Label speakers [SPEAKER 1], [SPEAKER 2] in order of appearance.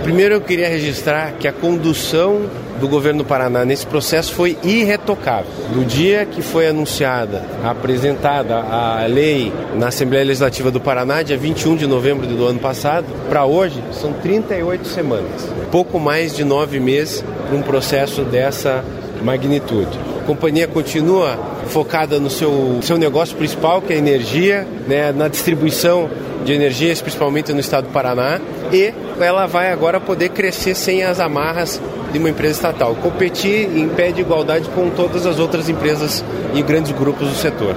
[SPEAKER 1] Primeiro eu queria registrar que a condução do governo do Paraná nesse processo foi irretocável. Do dia que foi apresentada a lei na Assembleia Legislativa do Paraná, dia 21 de novembro do ano passado, para hoje são 38 semanas. Pouco mais de 9 meses para um processo dessa magnitude. A companhia continua focada no seu negócio principal, que é a energia, né, na distribuição de energias, principalmente no estado do Paraná, e ela vai agora poder crescer sem as amarras de uma empresa estatal, competir em pé de igualdade com todas as outras empresas e grandes grupos do setor.